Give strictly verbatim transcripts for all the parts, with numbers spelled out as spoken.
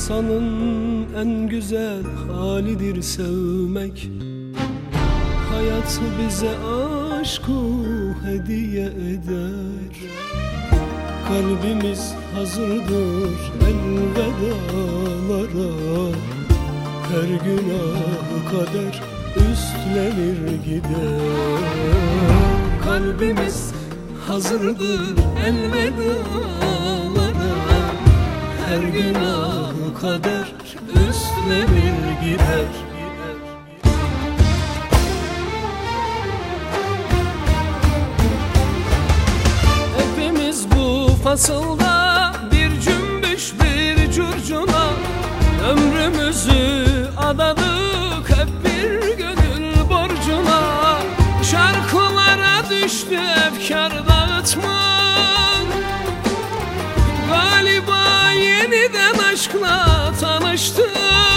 İnsanın en güzel halidir sevmek. Hayat bize aşkı hediye eder. Kalbimiz hazırdır elvedalara. Her günah kader üstlenir gider. Kalbimiz hazırdır elvedalara. Her günah kader üstlenir gider. Hepimiz bu fasılda bir cümbüş bir curcuna. Ömrümüzü adadık hep bir gönül borcuna. Şarkılara düştü efkar dağıtmak. Galiba yeniden aşkla tanıştık.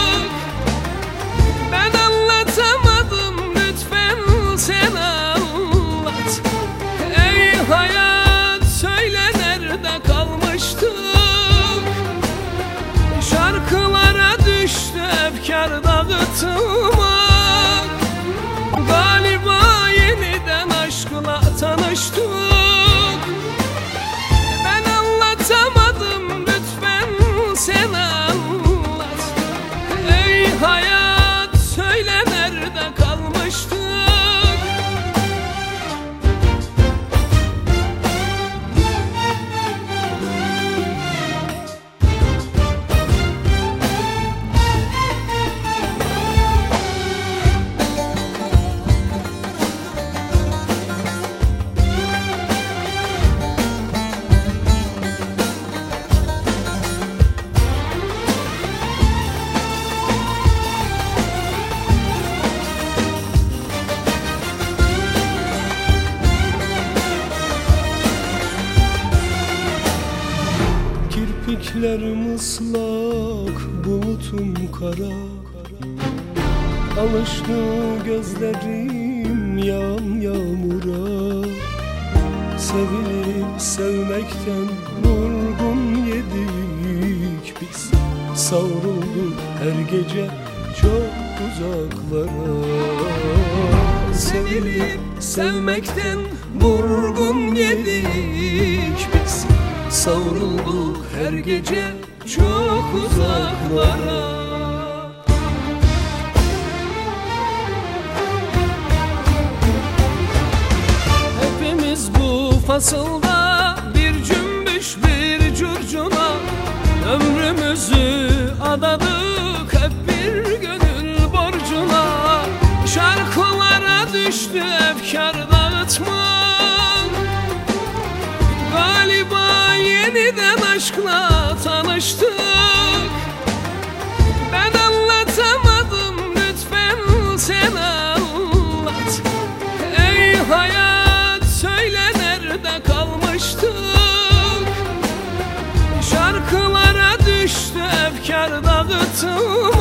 Ben anlatamadım, lütfen sen anlat. Ey hayat, söyle nerede kalmıştık? Şarkılara düştü efkar dağıtmak. Galiba yeniden aşkla tanıştık. Ben anlatamadım, lütfen sen anlat. Ey hayat, söyle nerede kalmıştık? Kirpiklerim ıslak, bulutum kara. Alıştı gözlerim yağan yağmura. Sevilip sevmekten vurgun yedik biz. Savrulduk her gece çok uzaklara. Sevilip sevmekten vurgun yedik biz. Savrulduk her gece çok uzaklara. Hepimiz bu fasılda bir cümbüş bir curcuna. Ömrümüzü adadık hep bir gönül borcuna. Şarkılara düştü efkar dağıtmak. Galiba yeniden aşkla tanıştık. Ben anlatamadım, lütfen sen anlat. Ey hayat, söyle nerede kalmıştık? Şarkılara düştü efkar dağıtmak.